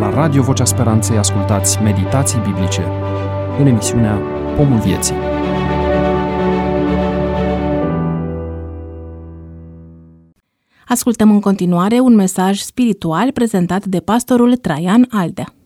La Radio Vocea Speranței ascultați meditații biblice în emisiunea Pomul Vieții. Ascultăm în continuare un mesaj spiritual prezentat de pastorul Traian Aldea.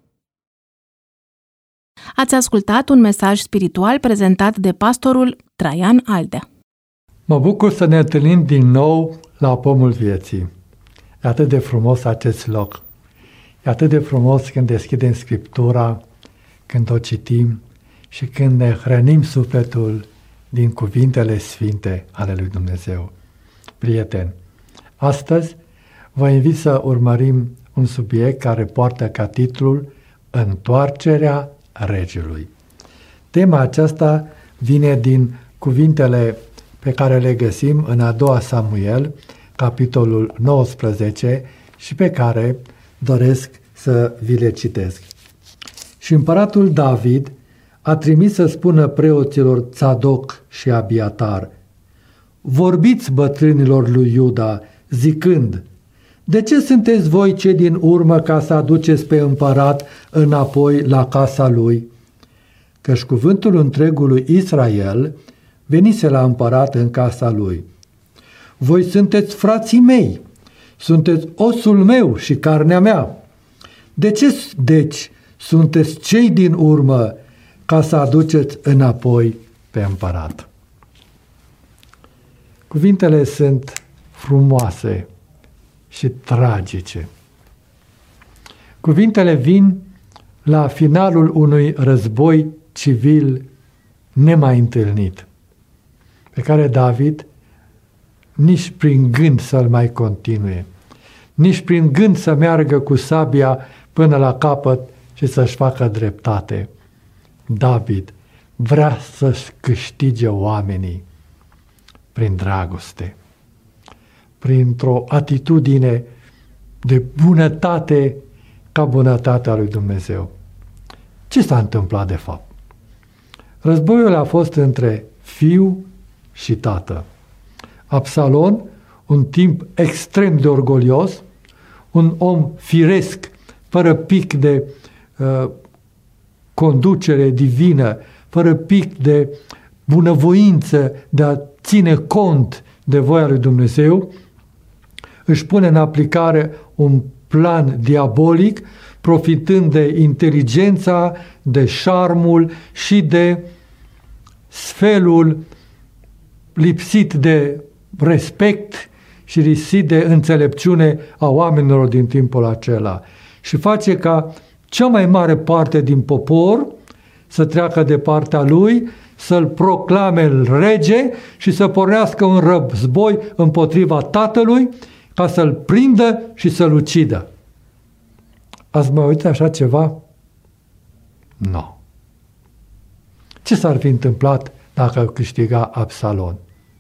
Ați ascultat un mesaj spiritual prezentat de pastorul Traian Aldea. Mă bucur să ne întâlnim din nou la Pomul Vieții. E atât de frumos acest loc. E atât de frumos când deschidem Scriptura, când o citim și când ne hrănim sufletul din cuvintele sfinte ale lui Dumnezeu. Prieteni, astăzi vă invit să urmărim un subiect care poartă ca titlul Întoarcerea Regelui. Tema aceasta vine din cuvintele pe care le găsim în a doua Samuel, capitolul 19, și pe care doresc să vi le citesc. Și împăratul David a trimis să spună preoților Tzadok și Abiatar: vorbiți bătrânilor lui Iuda, zicând: de ce sunteți voi cei din urmă ca să aduceți pe împărat înapoi la casa lui? Căci cuvântul întregului Israel venise la împărat în casa lui. Voi sunteți frații mei, sunteți osul meu și carnea mea. De ce, deci, sunteți cei din urmă ca să aduceți înapoi pe împărat? Cuvintele sunt frumoase și tragice. Cuvintele vin la finalul unui război civil nemai întâlnit, pe care David nici prin gând să-l mai continue, nici prin gând să meargă cu sabia până la capăt și să-și facă dreptate. David vrea să-și câștige oamenii prin dragoste, printr-o atitudine de bunătate ca bunătatea lui Dumnezeu. Ce s-a întâmplat de fapt? Războiul a fost între fiu și tată. Absalom, un timp extrem de orgolios, un om firesc, fără pic de conducere divină, fără pic de bunăvoință de a ține cont de voia lui Dumnezeu, își pune în aplicare un plan diabolic, profitând de inteligența, de șarmul și de sfelul lipsit de respect și lipsit de înțelepciune a oamenilor din timpul acela. Și face ca cea mai mare parte din popor să treacă de partea lui, să-l proclame rege și să pornească un război împotriva tatălui ca să-l prindă și să-l ucidă. Ați mai uitat așa ceva? Nu. Ce s-ar fi întâmplat dacă câștiga Absalom?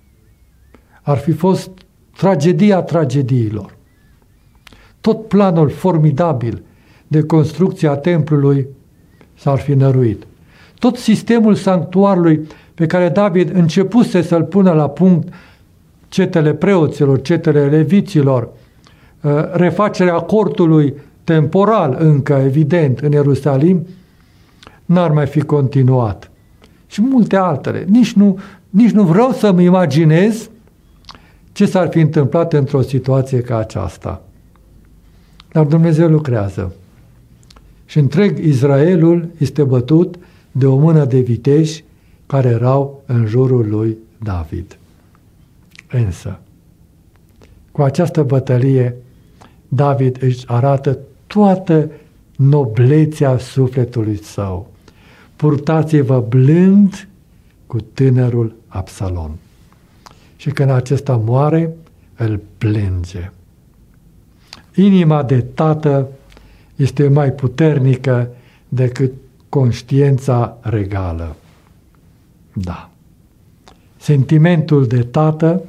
Ar fi fost tragedia tragediilor. Tot planul formidabil de construcție a templului s-ar fi năruit. Tot sistemul sanctuarului pe care David începuse să-l pună la punct, cetele preoților, cetele leviților, refacerea cortului temporal încă evident în Ierusalim, n-ar mai fi continuat. Și multe altele. Nici nu vreau să-mi imaginez ce s-ar fi întâmplat într-o situație ca aceasta. Dar Dumnezeu lucrează. Și întreg Israelul este bătut de o mână de viteși care erau în jurul lui David. Însă, cu această bătălie, David își arată toată noblețea sufletului său. Purtați-vă blând cu tânărul Absalom. Și când acesta moare, îl plânge. Inima de tată este mai puternică decât conștiința regală. Da. Sentimentul de tată,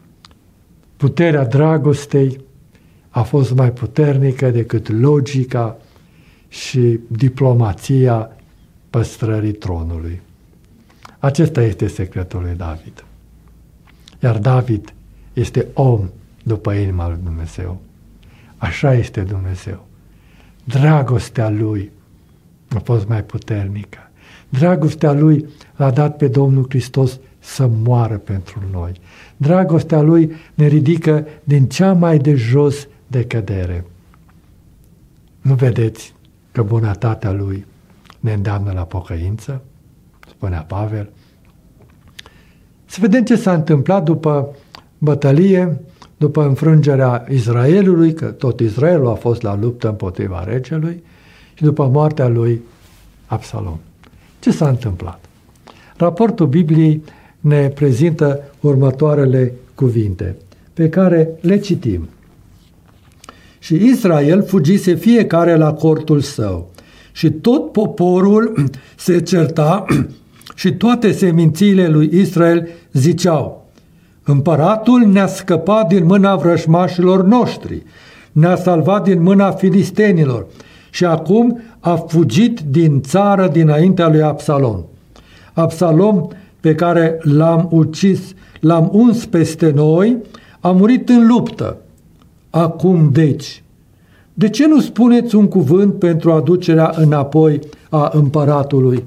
puterea dragostei, a fost mai puternică decât logica și diplomația păstrării tronului. Acesta este secretul lui David. Iar David este om după inima lui Dumnezeu. Așa este Dumnezeu. dragostea lui a fost mai puternică. Dragostea lui l-a dat pe Domnul Hristos să moară pentru noi. Dragostea lui ne ridică din cea mai de jos de cădere. Nu vedeți că bunătatea lui ne îndeamnă la pocăință? Spunea Pavel. Să vedem ce s-a întâmplat după bătălie, după înfrângerea Israelului, că tot Israelul a fost la luptă împotriva regelui, și după moartea lui Absalom. Ce s-a întâmplat? Raportul Bibliei ne prezintă următoarele cuvinte, pe care le citim. Și Israel fugise fiecare la cortul său, și tot poporul se certa și toate semințiile lui Israel ziceau: împăratul ne-a scăpat din mâna vrăjmașilor noștri, ne-a salvat din mâna filistenilor și acum a fugit din țară dinaintea lui Absalom. Absalom, pe care l-am ucis, l-am uns peste noi, a murit în luptă. Acum deci, de ce nu spuneți un cuvânt pentru aducerea înapoi a împăratului?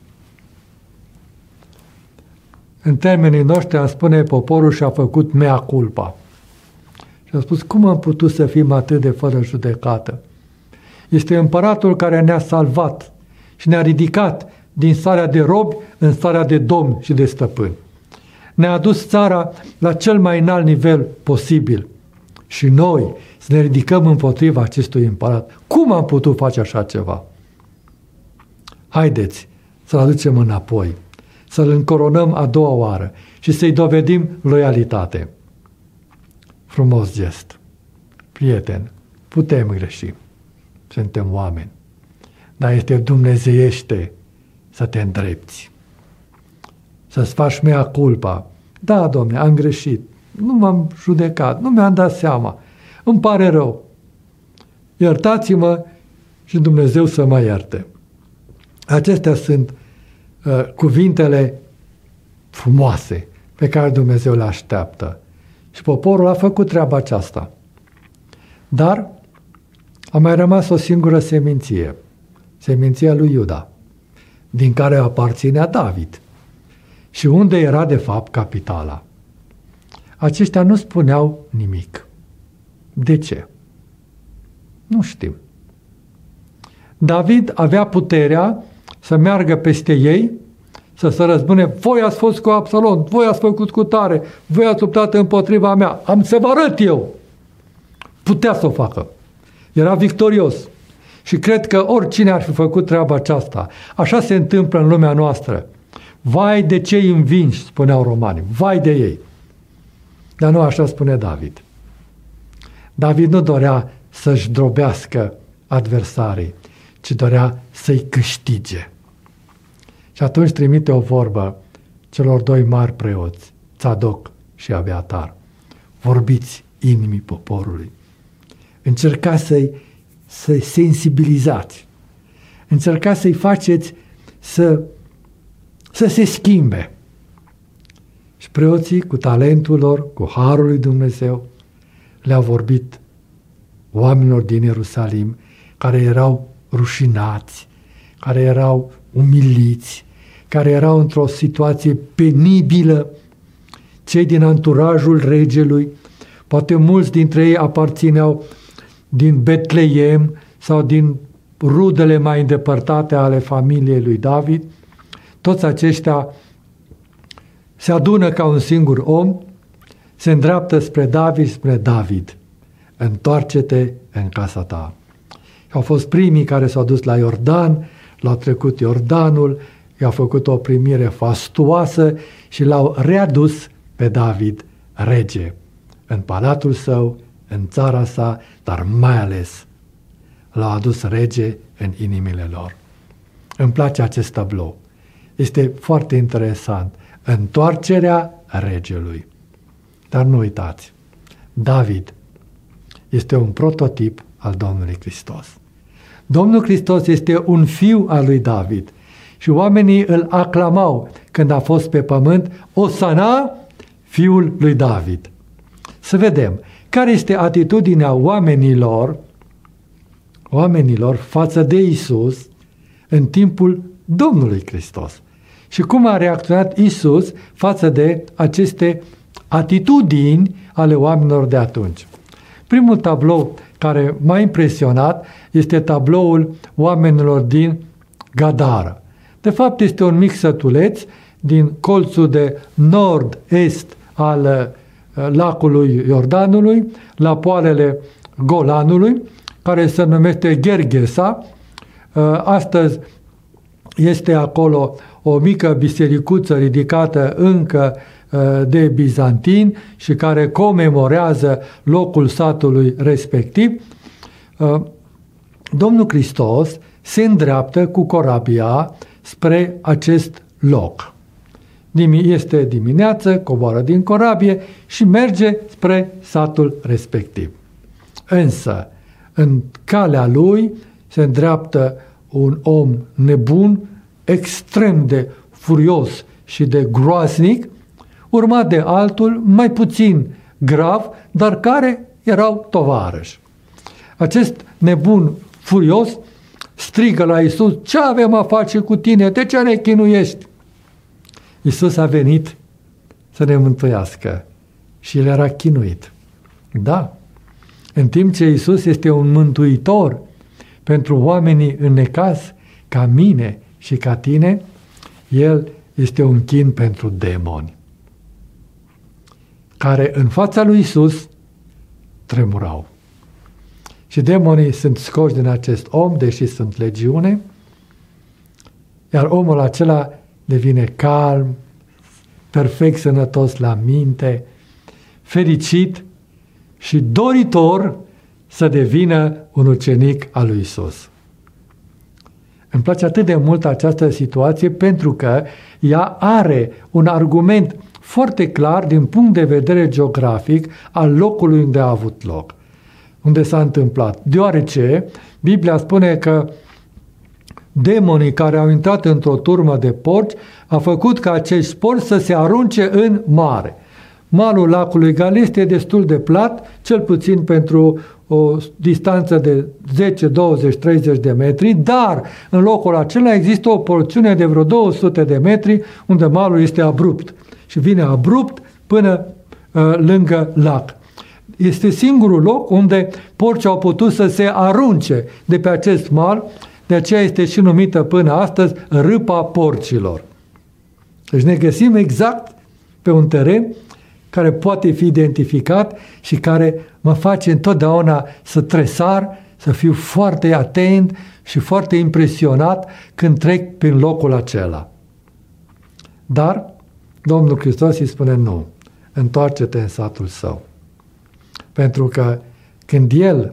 În termenii noștri am spune, poporul și-a făcut mea culpa. Și a spus, cum am putut să fim atât de fără judecată? Este împăratul care ne-a salvat și ne-a ridicat din starea de robi în starea de domn și de stăpâni. Ne-a adus țara la cel mai înalt nivel posibil. Și noi să ne ridicăm împotriva acestui împărat. Cum am putut face așa ceva? Haideți să-l aducem înapoi, să-l încoronăm a doua oară și să-i dovedim loialitate. Frumos gest. Prieten, putem greși. Suntem oameni. Dar este dumnezeiește să te îndrepți. Să-ți faci mea culpa. Da, Domne, am greșit. Nu m-am judecat. Nu mi-am dat seama. Îmi pare rău. Iertați-mă și Dumnezeu să mă ierte. Acestea sunt cuvintele frumoase pe care Dumnezeu le așteaptă. Și poporul a făcut treaba aceasta. Dar a mai rămas o singură seminție. Seminția lui Iuda, din care aparținea David. Și unde era de fapt capitala? Aceștia nu spuneau nimic. De ce? Nu știm. David avea puterea să meargă peste ei, să se răzbune: voi ați fost cu Absalom, voi ați făcut cu tare, voi ați luptat împotriva mea, am să vă arăt eu. Putea să o facă. Era victorios. Și cred că oricine ar fi făcut treaba aceasta, așa se întâmplă în lumea noastră. Vai de cei învinși, spuneau romanii, vai de ei. Dar nu așa spune David. David nu dorea să-și drobească adversarii, ci dorea să-i câștige. Și atunci trimite o vorbă celor doi mari preoți, Țadoc și Abiatar. Vorbiți inimii poporului. Încercați să-i sensibilizați. Încercați să-i faceți să se schimbe. Și preoții, cu talentul lor, cu harul lui Dumnezeu, le-au vorbit oamenilor din Ierusalim, care erau rușinați, care erau umiliți, care erau într-o situație penibilă, cei din anturajul regelui, poate mulți dintre ei aparțineau din Betleem sau din rudele mai îndepărtate ale familiei lui David. Toți aceștia se adună ca un singur om, se îndreaptă spre David, spre David. Întoarce-te în casa ta. Au fost primii care s-au dus la Iordan, l-au trecut Iordanul, i-au făcut o primire fastuoasă și l-au readus pe David rege în palatul său, în țara sa, dar mai ales l-au adus rege în inimile lor. Îmi place acest tablou. Este foarte interesant. Întoarcerea regelui. Dar nu uitați, David este un prototip al Domnului Hristos. Domnul Hristos este un fiu al lui David și oamenii îl aclamau când a fost pe pământ: Osana, fiul lui David. Să vedem care este atitudinea oamenilor oamenilor față de Isus în timpul Domnului Hristos. Și cum a reacționat Isus față de aceste atitudini ale oamenilor de atunci. Primul tablou care m-a impresionat este tabloul oamenilor din Gadara. De fapt, este un mic sătuleț din colțul de nord-est al lacului Iordanului, la poalele Golanului, care se numește Gergesa. Astăzi este acolo o mică bisericuță ridicată încă de bizantini și care comemorează locul satului respectiv. Domnul Hristos se îndreaptă cu corabia spre acest loc. Este dimineață, coboară din corabie și merge spre satul respectiv. Însă, în calea lui se îndreaptă un om nebun, extrem de furios și de groaznic, urmat de altul mai puțin grav, dar care erau tovarăși. Acest nebun furios strigă la Iisus: ce avem a face cu tine? De ce ne chinuiești? Iisus a venit să ne mântuiască și el era chinuit. Da, în timp ce Iisus este un mântuitor pentru oamenii în necaz, ca mine și ca tine, el este un chin pentru demoni, care în fața lui Iisus tremurau. Și demonii sunt scoși din acest om, deși sunt legiune, iar omul acela devine calm, perfect sănătos la minte, fericit și doritor să devină un ucenic al lui Iisus. Îmi place atât de mult această situație pentru că ea are un argument foarte clar din punct de vedere geografic al locului unde a avut loc, unde s-a întâmplat. Deoarece Biblia spune că demonii care au intrat într-o turmă de porci a făcut ca acești porci să se arunce în mare. Malul lacului Galilei este destul de plat, cel puțin pentru o distanță de 10, 20, 30 de metri, dar în locul acela există o porțiune de vreo 200 de metri unde malul este abrupt și vine abrupt până lângă lac. Este singurul loc unde porci au putut să se arunce de pe acest mal, de aceea este și numită până astăzi râpa porcilor. Deci ne găsim exact pe un teren care poate fi identificat și care mă face întotdeauna să tresar, să fiu foarte atent și foarte impresionat când trec prin locul acela. Dar Domnul Hristos îi spune: nu, întoarce-te în satul său. Pentru că când el,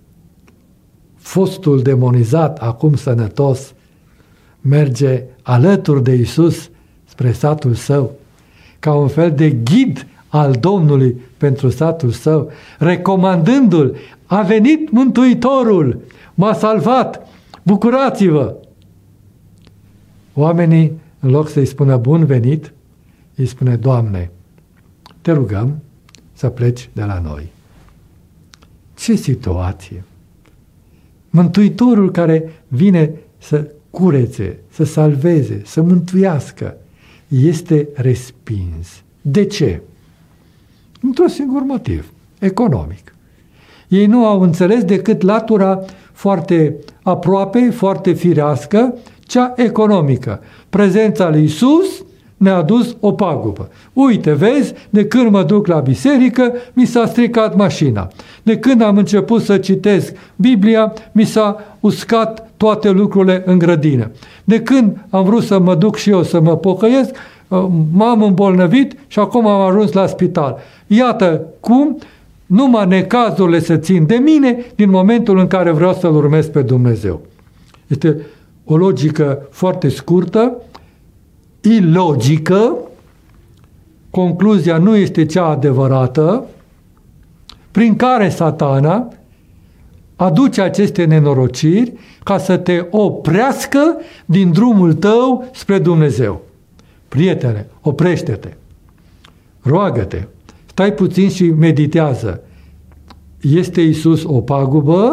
fostul demonizat, acum sănătos, merge alături de Iisus spre satul său, ca un fel de ghid al Domnului pentru satul său, recomandându-l: a venit Mântuitorul, m-a salvat, bucurați-vă! Oamenii, în loc să-i spună bun venit, îi spune: Doamne, te rugăm să pleci de la noi. Ce situație! Mântuitorul care vine să curețe, să salveze, să mântuiască, este respins. De ce? Într-un singur motiv: economic. Ei nu au înțeles decât latura foarte aproape, foarte firească, cea economică. Prezența lui Iisus ne-a adus o pagubă. Uite, vezi, de când mă duc la biserică, mi s-a stricat mașina. De când am început să citesc Biblia, mi s-a uscat toate lucrurile în grădină. De când am vrut să mă duc și eu să mă pocăiesc, m-am îmbolnăvit și acum am ajuns la spital. Iată cum numai necazurile se țin de mine din momentul în care vreau să-L urmez pe Dumnezeu. Este o logică foarte scurtă, ilogică, concluzia nu este cea adevărată, prin care Satana aduce aceste nenorociri ca să te oprească din drumul tău spre Dumnezeu. Prietene, oprește-te, roagă-te, stai puțin și meditează. Este Iisus o pagubă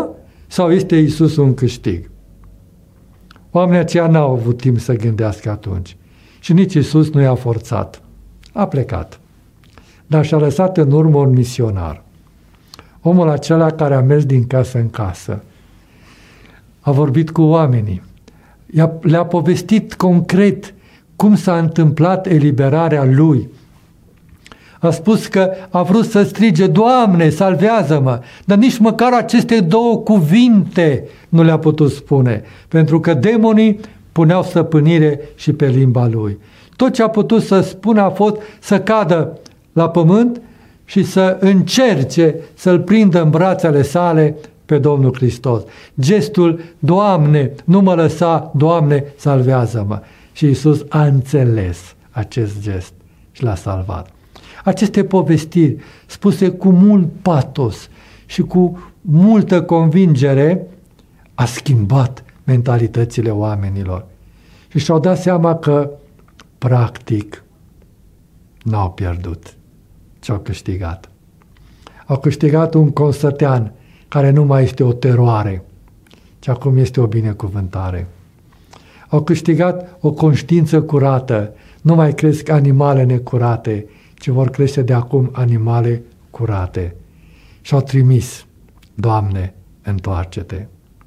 sau este Iisus un câștig? Oamenii aceia n-au avut timp să gândească atunci. Și nici Iisus nu i-a forțat. A plecat. Dar și-a lăsat în urmă un misionar. Omul acela care a mers din casă în casă. A vorbit cu oamenii. Le-a povestit concret cum s-a întâmplat eliberarea lui. A spus că a vrut să strige, Doamne, salvează-mă! Dar nici măcar aceste două cuvinte nu le-a putut spune, pentru că demonii puneau stăpânire și pe limba lui. Tot ce a putut să spună a fost să cadă la pământ și să încerce să-L prindă în brațele sale pe Domnul Hristos. Gestul, Doamne, nu mă lăsa, Doamne, salvează-mă! Și Iisus a înțeles acest gest și l-a salvat. Aceste povestiri, spuse cu mult patos și cu multă convingere, a schimbat mentalitățile oamenilor. Și și-au dat seama că, practic, n-au pierdut, ci au câștigat. Au câștigat un consătean care nu mai este o teroare, ci acum este o binecuvântare. Au câștigat o conștiință curată, nu mai cresc animale necurate, ci vor crește de acum animale curate. Și-au trimis, Doamne, întoarce-te.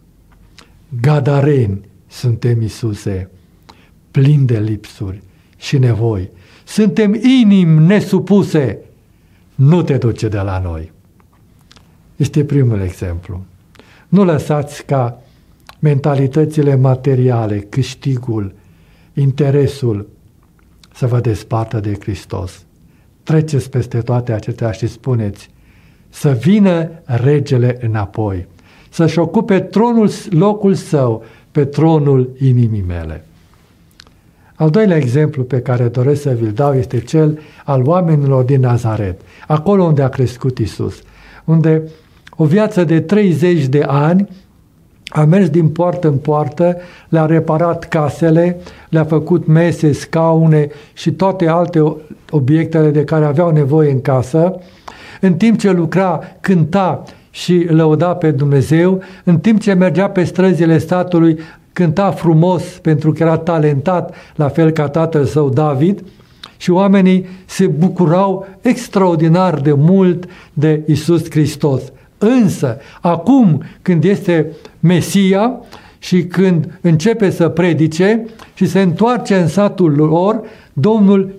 Gadareni suntem, Iisuse, plini de lipsuri și nevoi. Suntem inimi nesupuse, nu te duce de la noi. Este primul exemplu. Nu lăsați ca mentalitățile materiale, câștigul, interesul să vă despartă de Hristos. Treceți peste toate acestea și spuneți să vină regele înapoi, să-și ocupe tronul, locul său pe tronul inimii mele. Al doilea exemplu pe care doresc să vi-l dau este cel al oamenilor din Nazaret, acolo unde a crescut Iisus, unde o viață de 30 de ani a mers din poartă în poartă, le-a reparat casele, le-a făcut mese, scaune și toate alte obiectele de care aveau nevoie în casă, în timp ce lucra, cânta și lăuda pe Dumnezeu, în timp ce mergea pe străzile statului, cânta frumos pentru că era talentat, la fel ca tatăl său David, și oamenii se bucurau extraordinar de mult de Iisus Hristos. Însă, acum când este Mesia și când începe să predice și se întoarce în satul lor, Domnul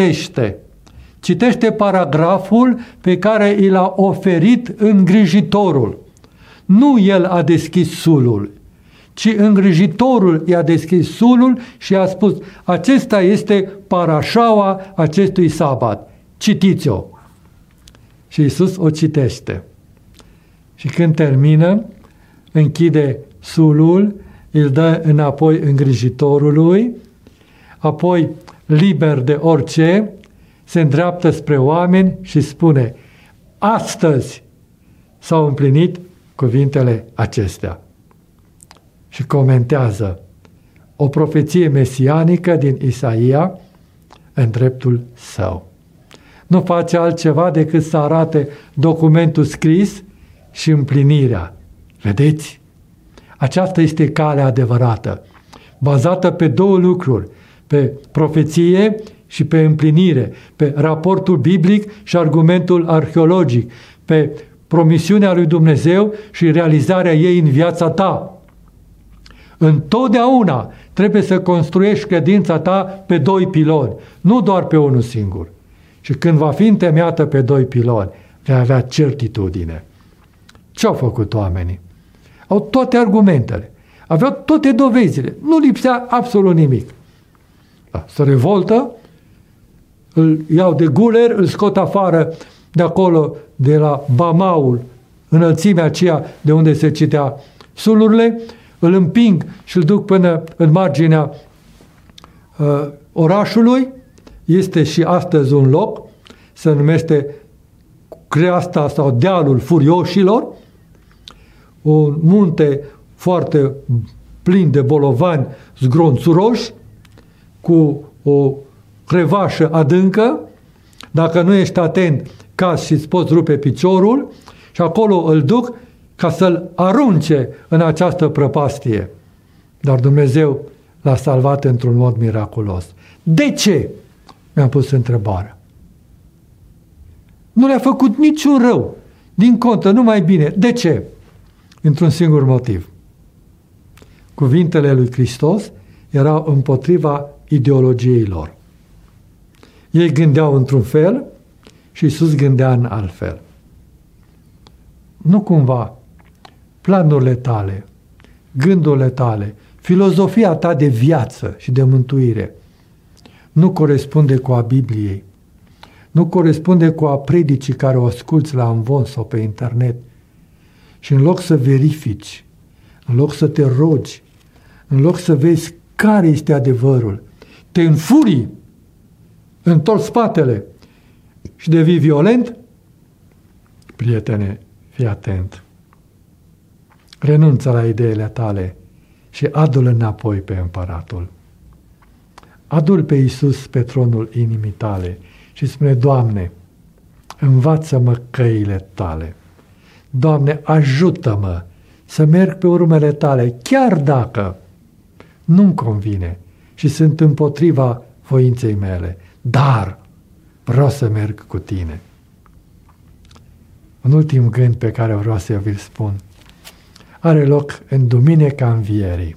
citește paragraful pe care i l-a oferit îngrijitorul. Nu el a deschis sulul, ci îngrijitorul i-a deschis sulul și a spus, acesta este parașaua acestui sabat, citiți-o. Și Iisus o citește. Și când termină, închide sulul, îl dă înapoi îngrijitorului, apoi, liber de orice, se îndreaptă spre oameni și spune, astăzi s-au împlinit cuvintele acestea. Și comentează o profeție mesianică din Isaia în dreptul său. Nu face altceva decât să arate documentul scris și împlinirea. Vedeți? Aceasta este calea adevărată, bazată pe două lucruri, pe profeție și pe împlinire, pe raportul biblic și argumentul arheologic, pe promisiunea lui Dumnezeu și realizarea ei în viața ta. Întotdeauna trebuie să construiești credința ta pe doi piloni, nu doar pe unul singur. Și când va fi întemeiată pe doi piloni, vei avea certitudine. Ce au făcut oamenii? Au toate argumentele, aveau toate dovezile, nu lipsea absolut nimic. Se revoltă, îl iau de guler, îl scot afară de acolo, de la Bamaul, înălțimea aceea de unde se citea sulurile, îl împing și îl duc până în marginea orașului. Este și astăzi un loc, se numește Creasta sau Dealul Furioșilor, un munte foarte plin de bolovani zgronțuroși, cu o crevașă adâncă. Dacă nu ești atent, cazi și îți poți rupe piciorul, și acolo îl duc ca să-l arunce în această prăpastie. Dar Dumnezeu l-a salvat într-un mod miraculos. De ce? Mi-am pus întrebarea. Nu le-a făcut niciun rău. Din contră, numai bine. De ce? Într-un singur motiv. Cuvintele lui Hristos erau împotriva ideologiei lor. Ei gândeau într-un fel și Iisus gândea în alt fel. Nu cumva planurile tale, gândurile tale, filozofia ta de viață și de mântuire nu corespunde cu a Bibliei, nu corespunde cu a predicii care o asculți la amvon sau pe internet și în loc să verifici, în loc să te rogi, în loc să vezi care este adevărul, te înfurii, întorci spatele și devii violent, prietene, fii atent. Renunță la ideile tale și adu-l înapoi pe împăratul. Adu-l pe Iisus pe tronul inimii tale și spune, Doamne, învață-mă căile tale. Doamne, ajută-mă să merg pe urmele tale, chiar dacă nu-mi convine și sunt împotriva voinței mele, dar vreau să merg cu tine. Un ultim gând pe care vreau să vi-l spun are loc în Duminica Învierii.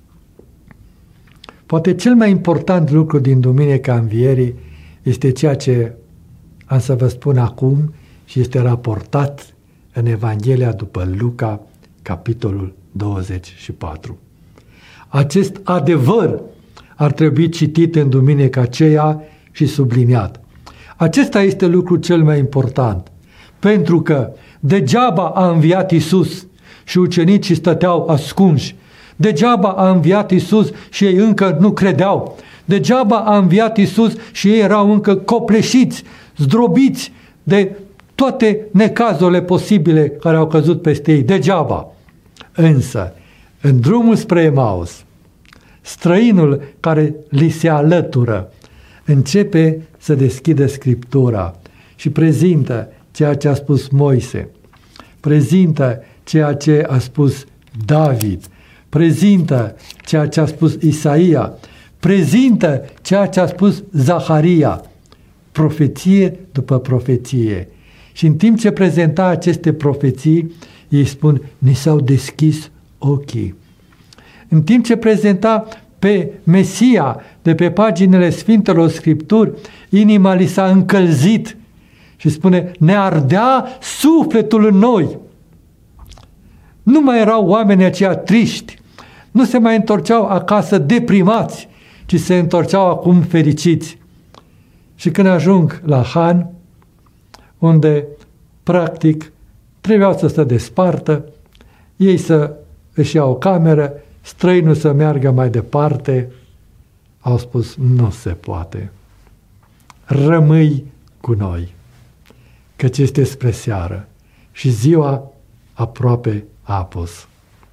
Poate cel mai important lucru din Duminica Învierii este ceea ce am să vă spun acum și este raportat în Evanghelia după Luca, capitolul 24. Acest adevăr ar trebui citit în duminica aceea și subliniat. Acesta este lucrul cel mai important, pentru că degeaba a înviat Iisus și ucenicii stăteau ascunși, degeaba a înviat Iisus și ei încă nu credeau, degeaba a înviat Iisus și ei erau încă copleșiți, zdrobiți de toate necazurile posibile care au căzut peste ei, degeaba. Însă, în drumul spre Emaus, străinul care li se alătură începe să deschidă Scriptura și prezintă ceea ce a spus Moise, prezintă ceea ce a spus David, prezintă ceea ce a spus Isaia, prezintă ceea ce a spus Zaharia, profeție după profeție. Și în timp ce prezenta aceste profeții, ei spun, ni s-au deschis ochii. În timp ce prezenta pe Mesia de pe paginile Sfintelor Scripturi, inima li s-a încălzit și spune, ne ardea sufletul în noi. Nu mai erau oamenii aceia triști, nu se mai întorceau acasă deprimați, ci se întorceau acum fericiți. Și când ajung la Han, unde practic trebuiau să se despartă, ei să își iau o cameră, străinul să meargă mai departe, au spus, nu se poate. Rămâi cu noi, căci este spre seară și ziua aproape a apus.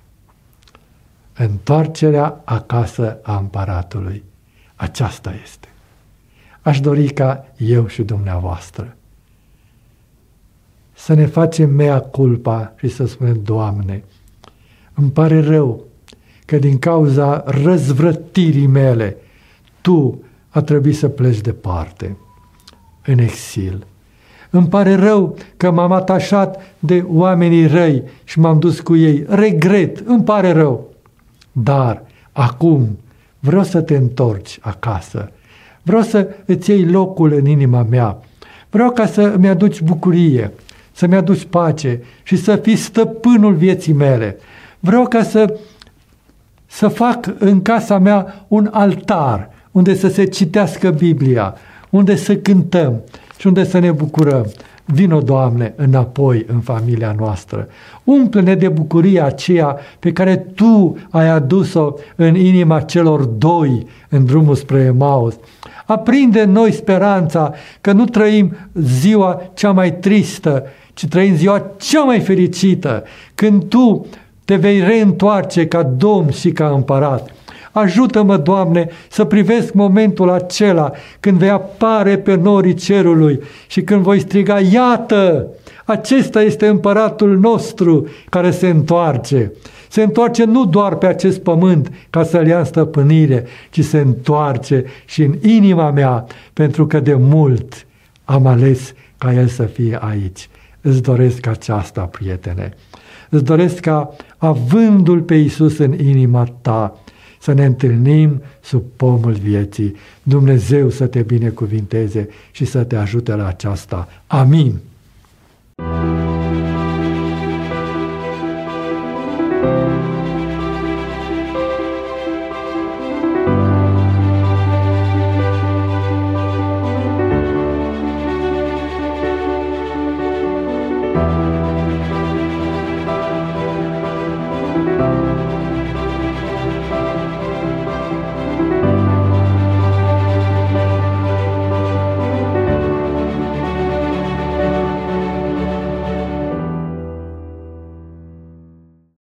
Întoarcerea acasă a împăratului. Aceasta este. Aș dori ca eu și dumneavoastră să ne facem mea culpa și să spunem, Doamne, îmi pare rău că din cauza răzvrătirii mele Tu a trebuit să pleci departe, în exil. Îmi pare rău că m-am atașat de oamenii răi și m-am dus cu ei. Regret, îmi pare rău. Dar acum vreau să te întorci acasă. Vreau să îți iei locul în inima mea. Vreau ca să îmi aduci bucurie, să-mi aduci pace și să fii stăpânul vieții mele. Vreau ca să fac în casa mea un altar unde să se citească Biblia, unde să cântăm și unde să ne bucurăm. Vino, Doamne, înapoi în familia noastră. Umple-ne de bucuria aceea pe care Tu ai adus-o în inima celor doi în drumul spre Emaus. Aprinde în noi speranța că nu trăim ziua cea mai tristă, ci trăim ziua cea mai fericită, când Tu te vei reîntoarce ca Domn și ca Împărat. Ajută-mă, Doamne, să privesc momentul acela când vei apare pe norii cerului și când voi striga, iată, acesta este împăratul nostru care se întoarce. Se întoarce nu doar pe acest pământ ca să-l ia în stăpânire, ci se întoarce și în inima mea, pentru că de mult am ales ca el să fie aici. Îți doresc aceasta, prietene. Îți doresc ca, avându-L pe Iisus în inima ta, să ne întâlnim sub pomul vieții. Dumnezeu să te binecuvinteze și să te ajute la aceasta. Amin.